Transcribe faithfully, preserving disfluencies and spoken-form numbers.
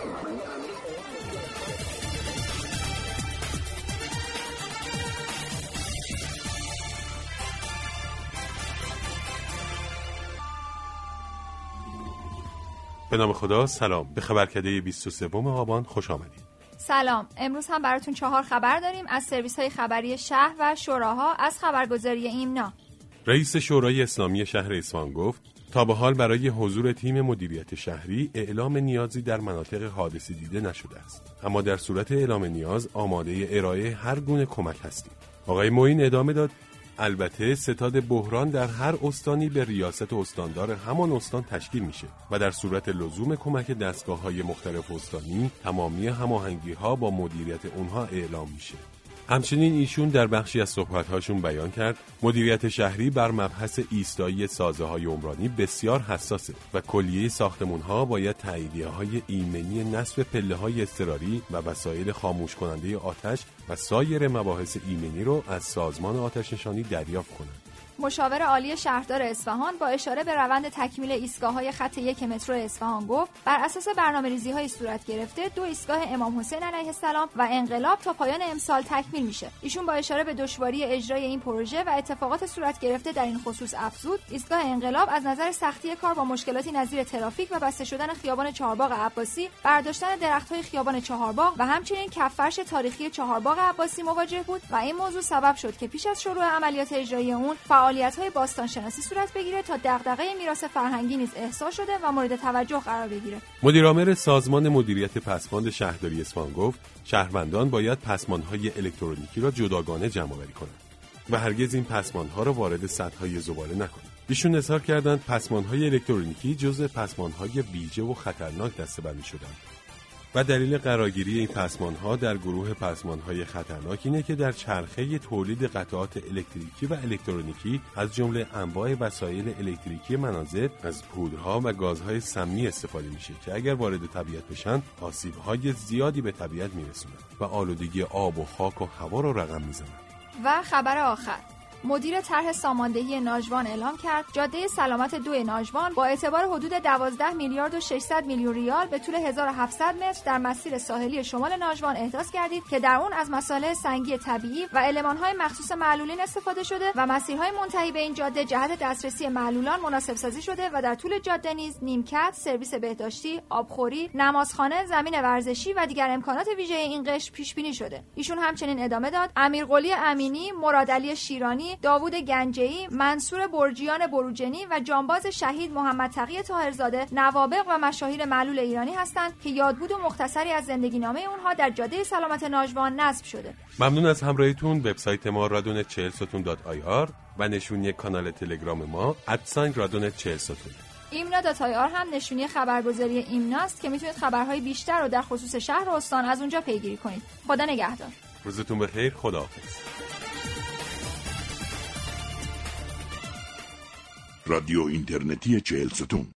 به نام خدا. سلام، به خبرکده بیست و سوم آبان خوش آمدید. سلام، امروز هم براتون چهار خبر داریم از سرویس‌های خبری شهر و شوراها از خبرگزاری ایمنا. رئیس شورای اسلامی شهر اصفهان گفت تا به حال برای حضور تیم مدیریت شهری اعلام نیازی در مناطق حادثه دیده نشده است، اما در صورت اعلام نیاز آماده ارائه هر گونه کمک هستیم. آقای معین ادامه داد البته ستاد بحران در هر استانی به ریاست استاندار همان استان تشکیل میشه و در صورت لزوم کمک دستگاه‌های مختلف استانی تمامی هماهنگی‌ها با مدیریت اونها اعلام میشه. همچنین ایشون در بخشی از صحبت‌هاشون بیان کرد مدیریت شهری بر مبحث ایستایی سازه‌های عمرانی بسیار حساسه و کلیه ساختمان‌ها باید تاییدیه‌های ایمنی نصب پله‌های اضطراری و وسایل خاموش کننده آتش و سایر مباحث ایمنی رو از سازمان آتش‌نشانی دریافت کنند. مشاور عالی شهردار اصفهان با اشاره به روند تکمیل ایستگاه‌های خط یک مترو اصفهان گفت بر اساس برنامه‌ریزی‌های صورت گرفته دو ایستگاه امام حسین علیه السلام و انقلاب تا پایان امسال تکمیل میشه. ایشون با اشاره به دشواری اجرای این پروژه و اتفاقات صورت گرفته در این خصوص افزود ایستگاه انقلاب از نظر سختی کار با مشکلاتی نظیر ترافیک و بسته شدن خیابان چهارباغ عباسی، برداشتن درخت‌های خیابان چهارباغ و همچنین کف‌فرش تاریخی چهارباغ عباسی مواجه بود و این موضوع سبب شد که پیش از شروع عملیات اجرایی اون فعالیت‌های باستانشناسی صورت بگیره تا دغدغه میراث فرهنگی نیز احساس شده و مورد توجه قرار بگیره. مدیر عامل سازمان مدیریت پسماند شهرداری اصفهان گفت شهروندان باید پسماندهای الکترونیکی را جداگانه جمع‌آوری کنند و هرگز این پسماندها را وارد سطح‌های زباله نکنند. ایشون اظهار کردند پسماندهای الکترونیکی جزء پسماندهای بیجه و خطرناک دسته‌بندی شدند و دلیل قرارگیری این پسماندها در گروه پسماندهای خطرناک اینه که در چرخه تولید قطعات الکتریکی و الکترونیکی از جمله انواع وسایل الکتریکی منازل از پودرها و گازهای سمی استفاده میشه که اگر وارد طبیعت بشن آسیب‌های زیادی به طبیعت میرسونن و آلودگی آب و خاک و هوا رو رقم میزنن. و خبر آخر، مدیر طرح ساماندهی ناجوان اعلام کرد جاده سلامت دو ناجوان با اعتبار حدود دوازده میلیارد و ششصد میلیون ریال به طول هزار و هفتصد متر در مسیر ساحلی شمال ناجوان احداث گردید که در اون از مصالح سنگی طبیعی و المان‌های مخصوص معلولین استفاده شده و مسیرهای منتهی به این جاده جهت دسترسی معلولان مناسب سازی شده و در طول جاده نیز نیمکت، سرویس بهداشتی، آبخوری، نمازخانه، زمین ورزشی و دیگر امکانات ویژه این قشر پیش بینی شده. ایشون همچنین ادامه داد امیرقلی امینی، مرادعلی شیرانی، داوود گنجه‌ای، منصور برجیان بروجنی و جانباز شهید محمد تقی طاهرزاده نوابغ و مشاهیر معلول ایرانی هستند که یادبود و مختصری از زندگی نامه اونها در جاده سلامت ناجوان نصب شده. ممنون از همراهیتون. وبسایت ما رادیو چهل ستون دات آی آر و نشونی کانال تلگرام ما ادساین رادیو چهل ستون. ایمنا دات آی آر هم نشونی خبرگزاری ایمنا است که میتونید خبرهای بیشتر رو در خصوص شهر و استان از اونجا پیگیری کنید. خدا نگهدار. روزتون بخیر. خداحافظ. رادیو اینترنتی چهل ستون.